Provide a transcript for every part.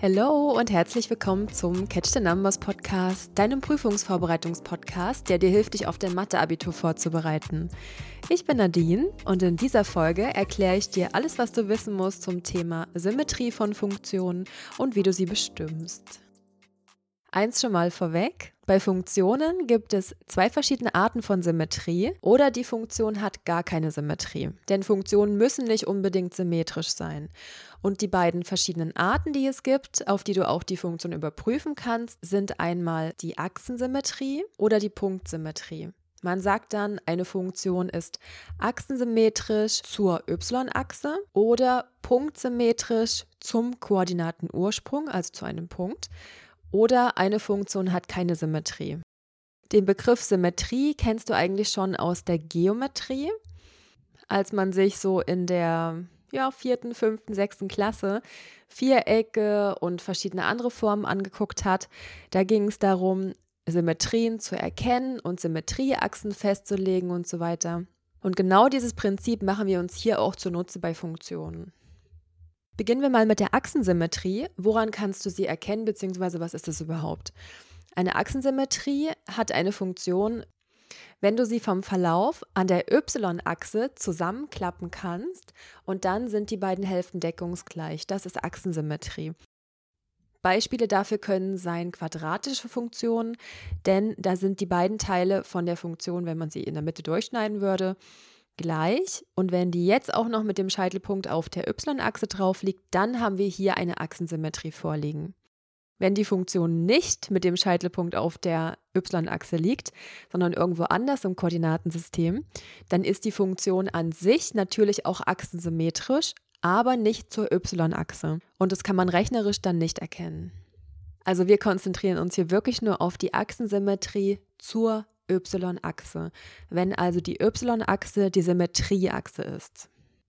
Hallo und herzlich willkommen zum Catch the Numbers Podcast, deinem Prüfungsvorbereitungspodcast, der dir hilft, dich auf dein Mathe-Abitur vorzubereiten. Ich bin Nadine und in dieser Folge erkläre ich dir alles, was du wissen musst zum Thema Symmetrie von Funktionen und wie du sie bestimmst. Eins schon mal vorweg, bei Funktionen gibt es zwei verschiedene Arten von Symmetrie oder die Funktion hat gar keine Symmetrie, denn Funktionen müssen nicht unbedingt symmetrisch sein. Und die beiden verschiedenen Arten, die es gibt, auf die du auch die Funktion überprüfen kannst, sind einmal die Achsensymmetrie oder die Punktsymmetrie. Man sagt dann, eine Funktion ist achsensymmetrisch zur y-Achse oder punktsymmetrisch zum Koordinatenursprung, also zu einem Punkt. Oder eine Funktion hat keine Symmetrie. Den Begriff Symmetrie kennst du eigentlich schon aus der Geometrie. Als man sich so in der 4., 5., 6. Klasse Vierecke und verschiedene andere Formen angeguckt hat, da ging es darum, Symmetrien zu erkennen und Symmetrieachsen festzulegen und so weiter. Und genau dieses Prinzip machen wir uns hier auch zunutze bei Funktionen. Beginnen wir mal mit der Achsensymmetrie. Woran kannst du sie erkennen, beziehungsweise was ist das überhaupt? Eine Achsensymmetrie hat eine Funktion, wenn du sie vom Verlauf an der y-Achse zusammenklappen kannst und dann sind die beiden Hälften deckungsgleich. Das ist Achsensymmetrie. Beispiele dafür können sein quadratische Funktionen, denn da sind die beiden Teile von der Funktion, wenn man sie in der Mitte durchschneiden würde, gleich. Und wenn die jetzt auch noch mit dem Scheitelpunkt auf der y-Achse drauf liegt, dann haben wir hier eine Achsensymmetrie vorliegen. Wenn die Funktion nicht mit dem Scheitelpunkt auf der y-Achse liegt, sondern irgendwo anders im Koordinatensystem, dann ist die Funktion an sich natürlich auch achsensymmetrisch, aber nicht zur y-Achse. Und das kann man rechnerisch dann nicht erkennen. Also wir konzentrieren uns hier wirklich nur auf die Achsensymmetrie zur y-Achse, wenn also die y-Achse die Symmetrieachse ist.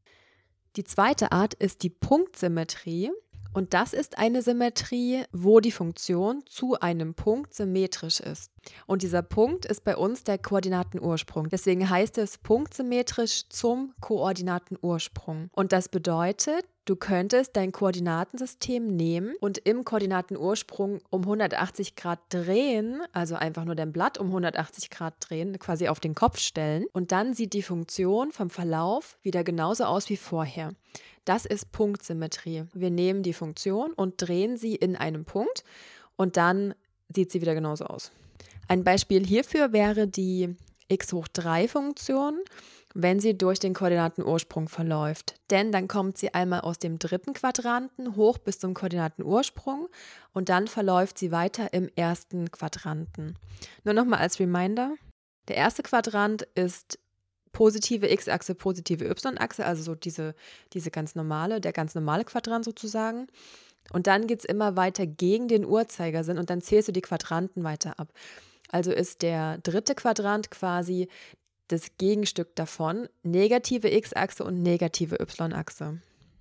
Die zweite Art ist die Punktsymmetrie und das ist eine Symmetrie, wo die Funktion zu einem Punkt symmetrisch ist. Und dieser Punkt ist bei uns der Koordinatenursprung. Deswegen heißt es punktsymmetrisch zum Koordinatenursprung. Und das bedeutet, du könntest dein Koordinatensystem nehmen und im Koordinatenursprung um 180 Grad drehen, also einfach nur dein Blatt um 180 Grad drehen, quasi auf den Kopf stellen. Und dann sieht die Funktion vom Verlauf wieder genauso aus wie vorher. Das ist Punktsymmetrie. Wir nehmen die Funktion und drehen sie in einem Punkt und dann sieht sie wieder genauso aus. Ein Beispiel hierfür wäre die x-3-Funktion, wenn sie durch den Koordinatenursprung verläuft. Denn dann kommt sie einmal aus dem dritten Quadranten hoch bis zum Koordinatenursprung und dann verläuft sie weiter im ersten Quadranten. Nur nochmal als Reminder, der erste Quadrant ist positive x-Achse, positive y-Achse, also so der ganz normale Quadrant sozusagen. Und dann geht es immer weiter gegen den Uhrzeigersinn und dann zählst du die Quadranten weiter ab. Also ist der dritte Quadrant quasi das Gegenstück davon, negative x-Achse und negative y-Achse.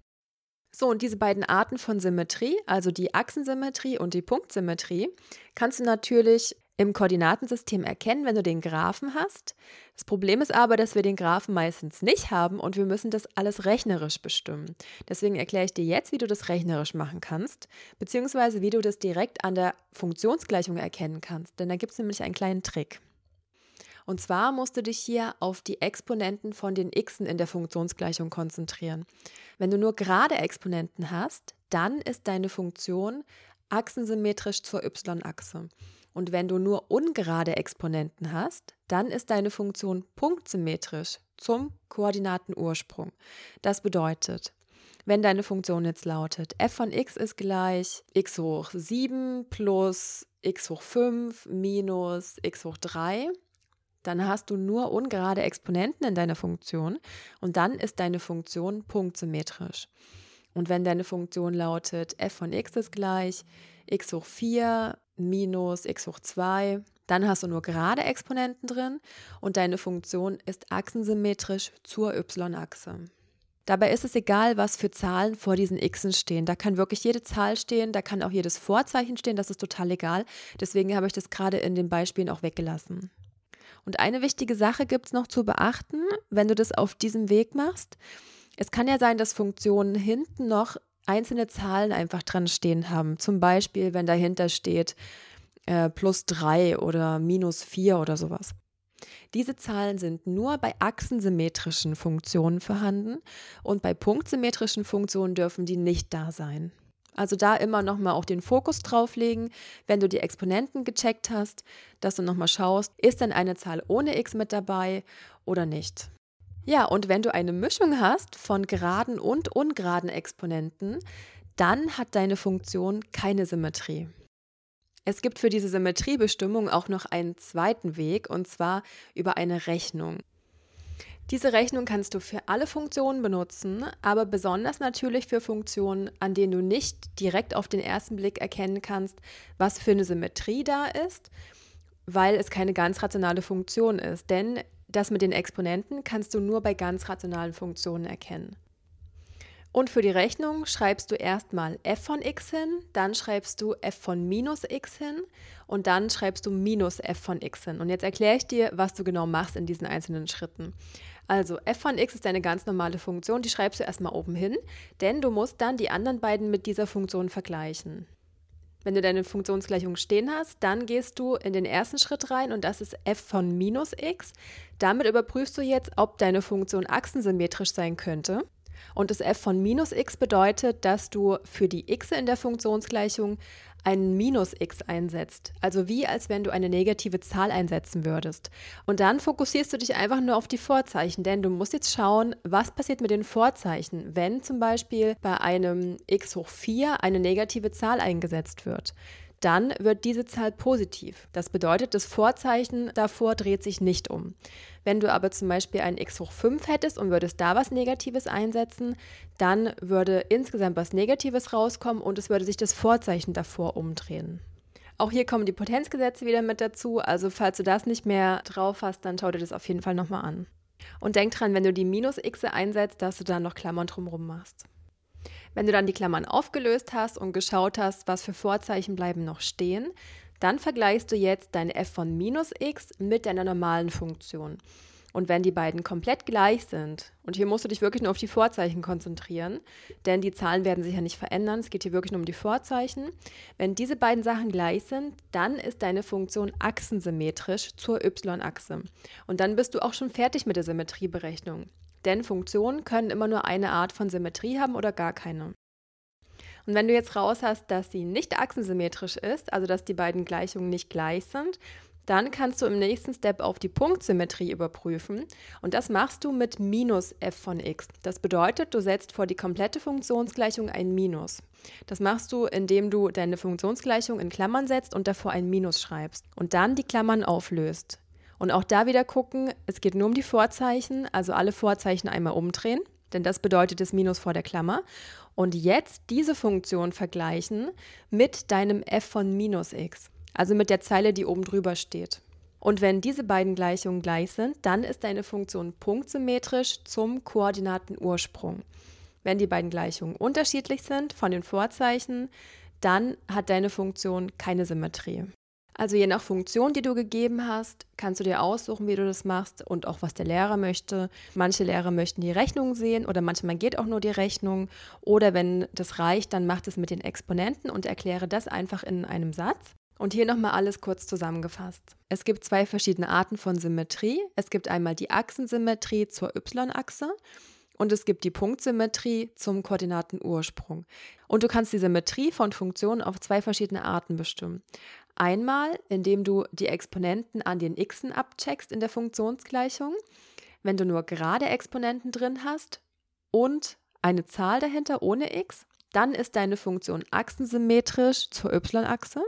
So, und diese beiden Arten von Symmetrie, also die Achsensymmetrie und die Punktsymmetrie, kannst du natürlich im Koordinatensystem erkennen, wenn du den Graphen hast. Das Problem ist aber, dass wir den Graphen meistens nicht haben und wir müssen das alles rechnerisch bestimmen. Deswegen erkläre ich dir jetzt, wie du das rechnerisch machen kannst, beziehungsweise wie du das direkt an der Funktionsgleichung erkennen kannst, denn da gibt es nämlich einen kleinen Trick. Und zwar musst du dich hier auf die Exponenten von den x'en in der Funktionsgleichung konzentrieren. Wenn du nur gerade Exponenten hast, dann ist deine Funktion achsensymmetrisch zur y-Achse. Und wenn du nur ungerade Exponenten hast, dann ist deine Funktion punktsymmetrisch zum Koordinatenursprung. Das bedeutet, wenn deine Funktion jetzt lautet, f von x ist gleich x hoch 7 plus x hoch 5 minus x hoch 3, dann hast du nur ungerade Exponenten in deiner Funktion und dann ist deine Funktion punktsymmetrisch. Und wenn deine Funktion lautet, f von x ist gleich x hoch 4 minus x hoch 2, dann hast du nur gerade Exponenten drin und deine Funktion ist achsensymmetrisch zur y-Achse. Dabei ist es egal, was für Zahlen vor diesen x'en stehen. Da kann wirklich jede Zahl stehen, da kann auch jedes Vorzeichen stehen, das ist total egal. Deswegen habe ich das gerade in den Beispielen auch weggelassen. Und eine wichtige Sache gibt es noch zu beachten, wenn du das auf diesem Weg machst. Es kann ja sein, dass Funktionen hinten noch einzelne Zahlen einfach dran stehen haben. Zum Beispiel, wenn dahinter steht +3 oder -4 oder sowas. Diese Zahlen sind nur bei achsensymmetrischen Funktionen vorhanden und bei punktsymmetrischen Funktionen dürfen die nicht da sein. Also da immer nochmal auch den Fokus drauf legen, wenn du die Exponenten gecheckt hast, dass du nochmal schaust, ist denn eine Zahl ohne x mit dabei oder nicht. Ja, und wenn du eine Mischung hast von geraden und ungeraden Exponenten, dann hat deine Funktion keine Symmetrie. Es gibt für diese Symmetriebestimmung auch noch einen zweiten Weg, und zwar über eine Rechnung. Diese Rechnung kannst du für alle Funktionen benutzen, aber besonders natürlich für Funktionen, an denen du nicht direkt auf den ersten Blick erkennen kannst, was für eine Symmetrie da ist, weil es keine ganz rationale Funktion ist. Denn das mit den Exponenten kannst du nur bei ganz rationalen Funktionen erkennen. Und für die Rechnung schreibst du erstmal f von x hin, dann schreibst du f von minus x hin und dann schreibst du minus f von x hin. Und jetzt erkläre ich dir, was du genau machst in diesen einzelnen Schritten. Also f von x ist eine ganz normale Funktion, die schreibst du erstmal oben hin, denn du musst dann die anderen beiden mit dieser Funktion vergleichen. Wenn du deine Funktionsgleichung stehen hast, dann gehst du in den ersten Schritt rein und das ist f von minus x. Damit überprüfst du jetzt, ob deine Funktion achsensymmetrisch sein könnte. Und das f von minus x bedeutet, dass du für die x in der Funktionsgleichung einen minus x einsetzt. Also wie als wenn du eine negative Zahl einsetzen würdest. Und dann fokussierst du dich einfach nur auf die Vorzeichen, denn du musst jetzt schauen, was passiert mit den Vorzeichen, wenn zum Beispiel bei einem x hoch 4 eine negative Zahl eingesetzt wird. Dann wird diese Zahl positiv. Das bedeutet, das Vorzeichen davor dreht sich nicht um. Wenn du aber zum Beispiel ein x hoch 5 hättest und würdest da was Negatives einsetzen, dann würde insgesamt was Negatives rauskommen und es würde sich das Vorzeichen davor umdrehen. Auch hier kommen die Potenzgesetze wieder mit dazu, also falls du das nicht mehr drauf hast, dann schau dir das auf jeden Fall nochmal an. Und denk dran, wenn du die minus x einsetzt, dass du dann noch Klammern drumherum machst. Wenn du dann die Klammern aufgelöst hast und geschaut hast, was für Vorzeichen bleiben noch stehen, dann vergleichst du jetzt deine f von minus x mit deiner normalen Funktion. Und wenn die beiden komplett gleich sind, und hier musst du dich wirklich nur auf die Vorzeichen konzentrieren, denn die Zahlen werden sich ja nicht verändern, es geht hier wirklich nur um die Vorzeichen. Wenn diese beiden Sachen gleich sind, dann ist deine Funktion achsensymmetrisch zur y-Achse. Und dann bist du auch schon fertig mit der Symmetrieberechnung. Denn Funktionen können immer nur eine Art von Symmetrie haben oder gar keine. Und wenn du jetzt raus hast, dass sie nicht achsensymmetrisch ist, also dass die beiden Gleichungen nicht gleich sind, dann kannst du im nächsten Step auf die Punktsymmetrie überprüfen. Und das machst du mit minus f von x. Das bedeutet, du setzt vor die komplette Funktionsgleichung ein Minus. Das machst du, indem du deine Funktionsgleichung in Klammern setzt und davor ein Minus schreibst. Und dann die Klammern auflöst. Und auch da wieder gucken, es geht nur um die Vorzeichen, also alle Vorzeichen einmal umdrehen, denn das bedeutet das Minus vor der Klammer. Und jetzt diese Funktion vergleichen mit deinem f von minus x, also mit der Zeile, die oben drüber steht. Und wenn diese beiden Gleichungen gleich sind, dann ist deine Funktion punktsymmetrisch zum Koordinatenursprung. Wenn die beiden Gleichungen unterschiedlich sind von den Vorzeichen, dann hat deine Funktion keine Symmetrie. Also je nach Funktion, die du gegeben hast, kannst du dir aussuchen, wie du das machst und auch, was der Lehrer möchte. Manche Lehrer möchten die Rechnung sehen oder manchmal geht auch nur die Rechnung. Oder wenn das reicht, dann mach es mit den Exponenten und erkläre das einfach in einem Satz. Und hier nochmal alles kurz zusammengefasst. Es gibt zwei verschiedene Arten von Symmetrie. Es gibt einmal die Achsensymmetrie zur y-Achse. Und es gibt die Punktsymmetrie zum Koordinatenursprung. Und du kannst die Symmetrie von Funktionen auf zwei verschiedene Arten bestimmen. Einmal, indem du die Exponenten an den x'en abcheckst in der Funktionsgleichung, wenn du nur gerade Exponenten drin hast und eine Zahl dahinter ohne x, dann ist deine Funktion achsensymmetrisch zur y-Achse.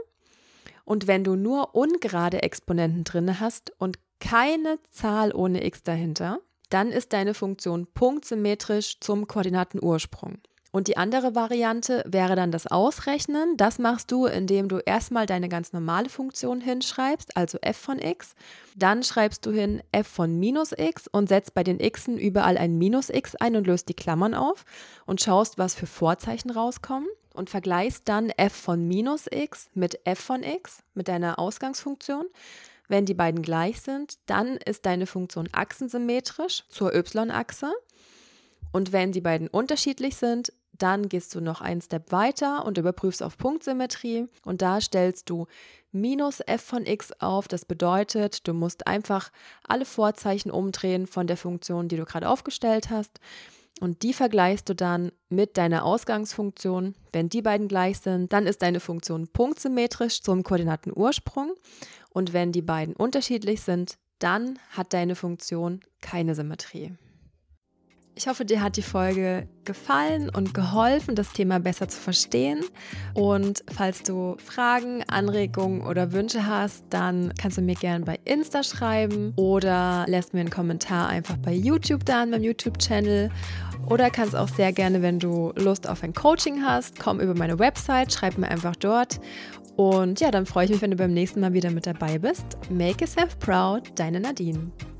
Und wenn du nur ungerade Exponenten drin hast und keine Zahl ohne x dahinter, dann ist deine Funktion punktsymmetrisch zum Koordinatenursprung. Und die andere Variante wäre dann das Ausrechnen. Das machst du, indem du erstmal deine ganz normale Funktion hinschreibst, also f von x. Dann schreibst du hin f von minus x und setzt bei den x'en überall ein minus x ein und löst die Klammern auf und schaust, was für Vorzeichen rauskommen. Und vergleichst dann f von minus x mit f von x, mit deiner Ausgangsfunktion. Wenn die beiden gleich sind, dann ist deine Funktion achsensymmetrisch zur y-Achse. Und wenn die beiden unterschiedlich sind, Dann gehst du noch einen Step weiter und überprüfst auf Punktsymmetrie und da stellst du minus f von x auf. Das bedeutet, du musst einfach alle Vorzeichen umdrehen von der Funktion, die du gerade aufgestellt hast. Und die vergleichst du dann mit deiner Ausgangsfunktion. Wenn die beiden gleich sind, dann ist deine Funktion punktsymmetrisch zum Koordinatenursprung. Und wenn die beiden unterschiedlich sind, dann hat deine Funktion keine Symmetrie. Ich hoffe, dir hat die Folge gefallen und geholfen, das Thema besser zu verstehen. Und falls du Fragen, Anregungen oder Wünsche hast, dann kannst du mir gerne bei Insta schreiben oder lässt mir einen Kommentar einfach bei YouTube da an meinem YouTube-Channel. Oder kannst auch sehr gerne, wenn du Lust auf ein Coaching hast, komm über meine Website, schreib mir einfach dort. Und ja, dann freue ich mich, wenn du beim nächsten Mal wieder mit dabei bist. Make yourself proud, deine Nadine.